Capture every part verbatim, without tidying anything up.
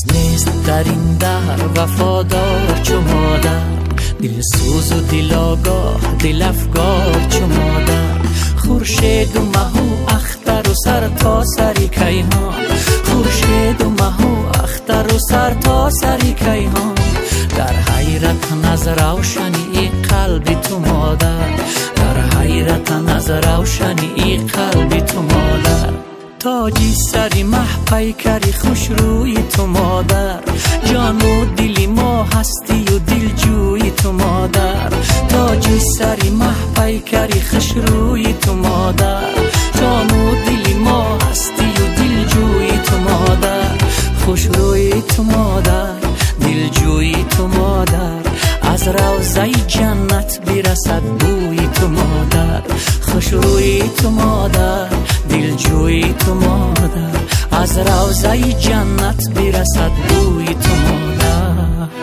نیست در این در وفادار چو مادر، دل سوز و دل آگاه دل افگار چو مادر. خورشید و مه و اختر و سر تا سری کیهان، خورشید و مه و اختر و سر تا سری کیهان. در حیرت از روشنی قلب تو مادر، در حیرت از روشنی قلب تو مادر. تاجی سری مه پیکری خوش روی تو مادر، جان و دلی ما هستی و دل جوی تو مادر. تاجی سری مه پیکری خوش روی تو مادر، جان و دلی ما هستی و دل جوی تو مادر. خوش روی تو مادر دل جوی تو مادر، از روضه جنت برسد بوی تو مادر. خوش روی تو مادر دل جوی تو مادر، از روضه جنت برسد بوی تو مادر.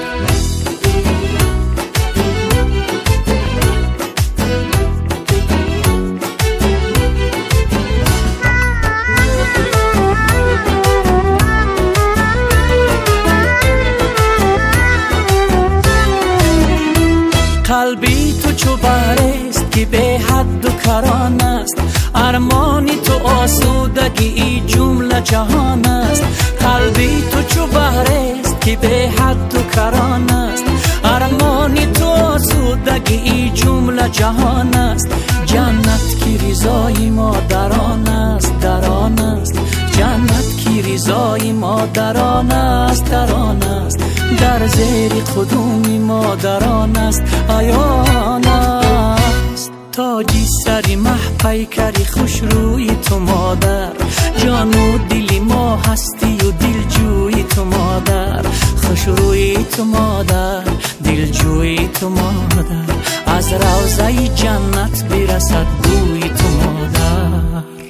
قلبی تو چو بحرست که به حد و کران است، ارمانی تو آسودگی ای جمله جهان است. قلبی تو چو بحرست که به حد و کران است، ارمانی تو آسودگی ای جمله جهان است. جنت کی رضای مادران است در آن است، جنت کی رضای مادران است در آن است. در زیر قدوم مادران است آیان است. تاجی سری مه پیکری خوش روی تو مادر، جان و دلی ما هستی و دل جوی تو مادر. خوش روی تو مادر دل جوی تو مادر، از روضه جنت برسد بوی تو مادر.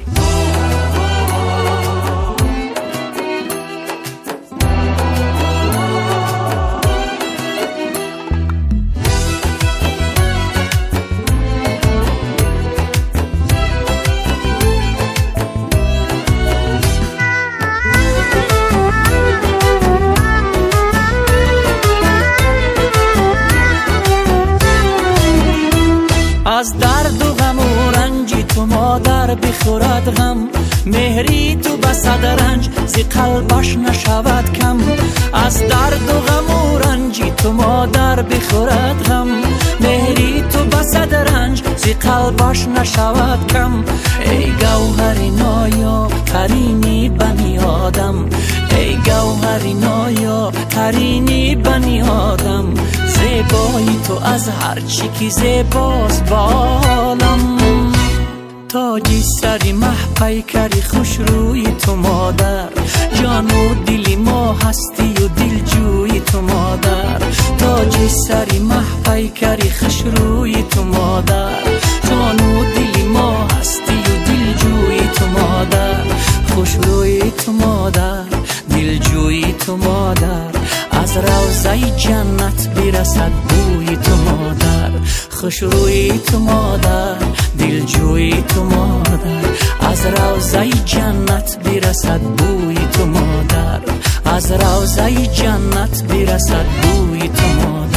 از درد و غم و رنجی تو مادر بخورد غم، مهری تو بسد رنج زی قلبش نشود کم. از درد و غم و رنجی تو مادر بخورد غم، مهری تو بسد رنج زی قلبش نشود کم. ای گوهر نایا ترینی بنی آدم، ای گوهر نایا ترینی بنی آدم. زیبایی تو از هر چی که زیباست با عالم. تاجی سری مه پیکری خوش روی تو مادر، جان و دلی ما هستی و دل جوی تو مادر. تاجی سری مه پیکری خوش روی تو مادر، جان و دلی ما هستی و دل جوی تو مادر. خوش روی تو مادر دل جوی تو مادر، از روضه جنت برسد بوی تو مادر. خوش روی تو مادر دل جوی تو مادر، از روضه جنت برسد بوی تو مادر. از روضه جنت برسد بوی تو مادر.